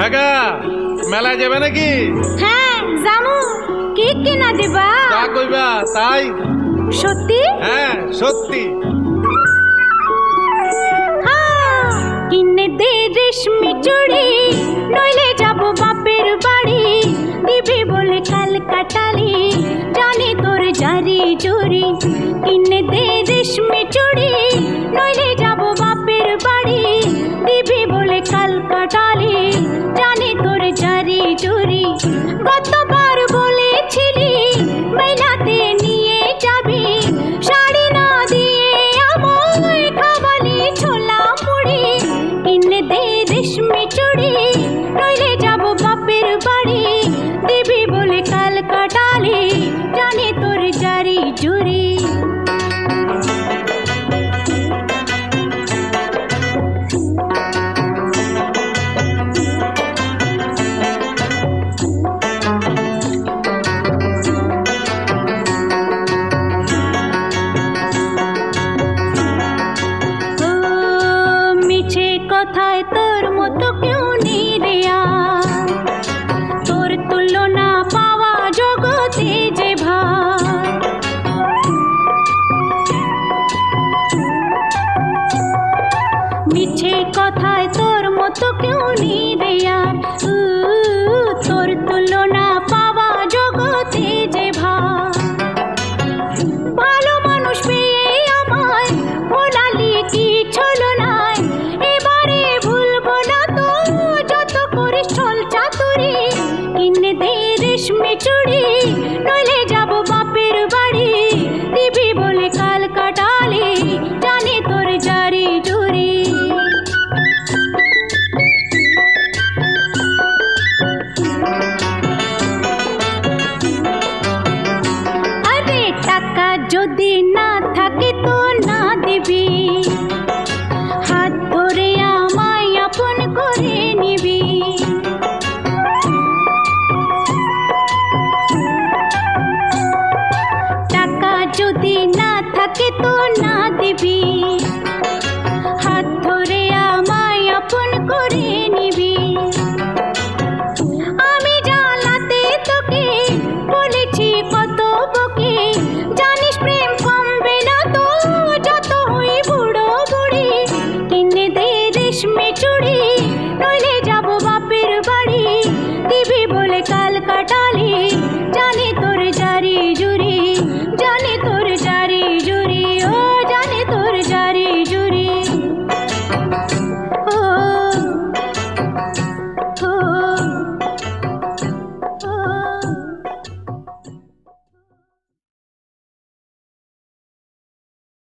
ভাগা মেলায় যাবে নাকি? হ্যাঁ জামু। কি কিনা দিবা? তা কইবা তাই। সত্যি? হ্যাঁ সত্যি। কিনে দে রেশমি চুড়ি, নইলে যাব বাপের বাড়ি। দিবি বলে কাল কাটালি, জানি তোর জারি জুরি। কিনে দে রেশমি চুড়ি, নইলে যাব বাপের বাড়ি। দিবি বলে কাল কাটালি, জানি তোর জারি জুরি। কতবার বলেছিলি মেলাতে নিয়ে যাবি, শাড়ি না দিয়ে আমায় খাওয়ালি ছোলা মুড়ি। কিনে দে রেশমি চুড়ি, নইলে যাব বাপের বাড়ি। দিবি বলে কাল কাটালি, জানি তোর জারি জুরি। কথায় তোর মতো কেউ নেই রে আর, তোর তুলনা পাওয়া জগতে যে ভার। মিছে কথায় তোর মতো কেউ নেই রে আর, তোর তুলনা পাওয়া জগতে যে ভার। ভালো মানুষ পেয়ে আমায় ভোলালি কি ছলো নাই, এবারে ভুলবো না তো যত করিস ছল চাতুরি। কিনে দে রেশমি চুড়ি, নইলে যাব বাপের বাড়ি। দিবি বলে কাল কাটালি, জানি তোর জারি জুরি। আরে টাকা যদি না থাকে তো না দিবি, হাত ধরে আমায় আপন করে নিবি। টাকা যদি না থাকে তো না দিবি,